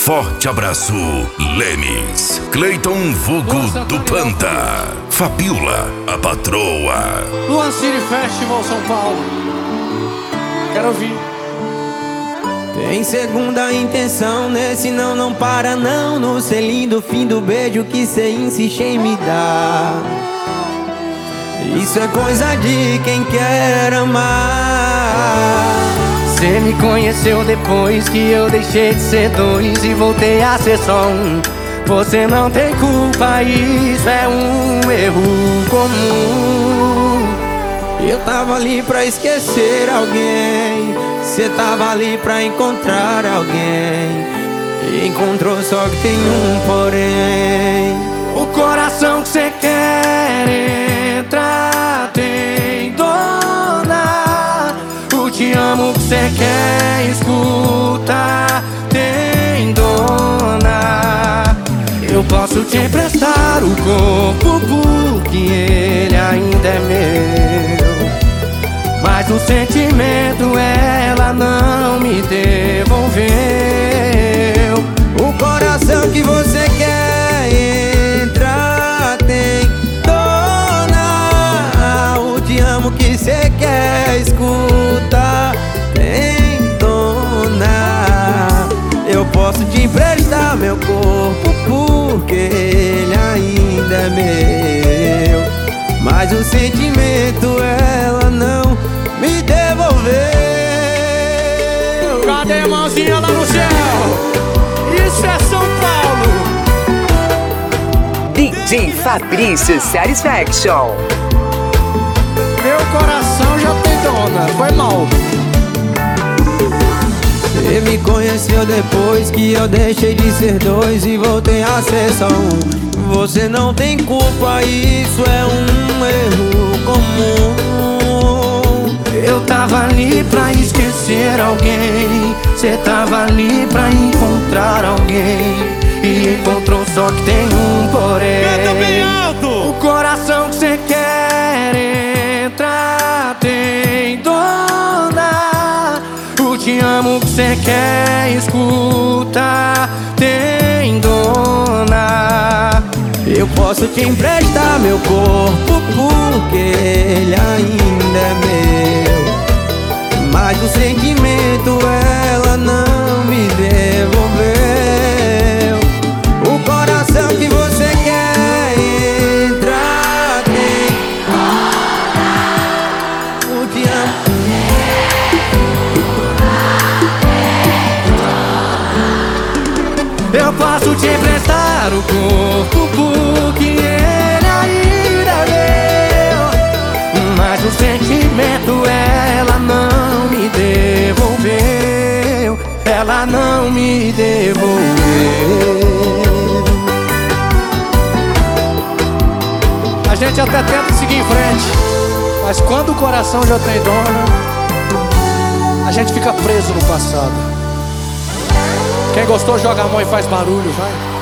forte abraço, Lemes, Cleiton Vugo do Panta, Fabiola, a patroa. Luan City Festival, São Paulo. Quero ouvir. Tem segunda intenção nesse não para não. No selinho do fim do beijo que cê insiste em me dar. Isso é coisa de quem quer amar. Cê me conheceu depois que eu deixei de ser dois e voltei a ser só um. Você não tem culpa, isso é um erro comum. Eu tava ali pra esquecer alguém, cê tava ali pra encontrar alguém. E encontrou, só que tem um porém. O coração que cê quer entrar tem dona. O te amo que cê quer escutar tem dona. Eu posso te emprestar o corpo porque ele ainda é meu, mas o sentimento ela não me devolveu. O coração que você quer entrar tem dona. O te amo que você quer escutar tem dona. Eu posso te emprestar meu corpo porque ele ainda é meu, mas o sentimento ela não me devolveu. Cadê a mãozinha lá no céu? Isso é São Paulo. DJ Fabrício Satisfaction. Meu coração já tem dona, foi mal. Você me conheceu depois que eu deixei de ser dois e voltei a ser só um. Você não tem culpa, isso é um erro comum. Eu tava ali pra esquecer alguém, cê tava ali pra encontrar alguém. E encontrou, só que tem um porém. Canta bem alto! O coração que cê quer entrar tem dona. O te amo que cê quer escutar tem dona. Eu posso te emprestar meu corpo porque ele ainda é meu, mas o sentimento ela não me devolveu. O coração que você quer entrar tem o te amo. Eu posso te emprestar o corpo porque ele ainda é meu, mas o sentimento ela não me devolveu. Ela não me devolveu. A gente até tenta seguir em frente, mas quando o coração já tem dona, a gente fica preso no passado. Quem gostou joga a mão e faz barulho, vai.